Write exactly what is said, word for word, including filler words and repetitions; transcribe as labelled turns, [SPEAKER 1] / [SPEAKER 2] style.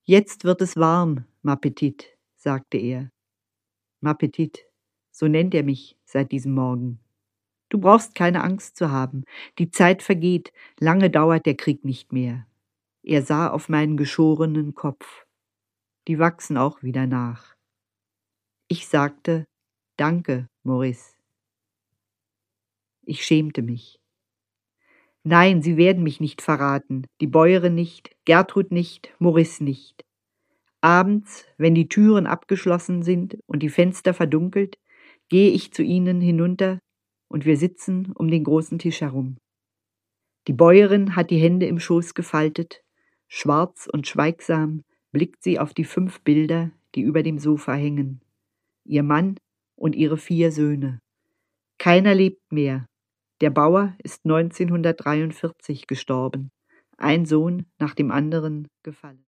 [SPEAKER 1] Jetzt wird es warm, ma Petite, sagte er. Ma Petite, so nennt er mich seit diesem Morgen. Du brauchst keine Angst zu haben. Die Zeit vergeht, lange dauert der Krieg nicht mehr. Er sah auf meinen geschorenen Kopf. Die wachsen auch wieder nach. Ich sagte, danke, Maurice. Ich schämte mich. Nein, Sie werden mich nicht verraten, die Bäuerin nicht, Gertrud nicht, Maurice nicht. Abends, wenn die Türen abgeschlossen sind und die Fenster verdunkelt, gehe ich zu Ihnen hinunter und wir sitzen um den großen Tisch herum. Die Bäuerin hat die Hände im Schoß gefaltet, schwarz und schweigsam blickt sie auf die fünf Bilder, die über dem Sofa hängen. Ihr Mann und ihre vier Söhne. Keiner lebt mehr. Der Bauer ist neunzehnhundertdreiundvierzig gestorben, ein Sohn nach dem anderen gefallen.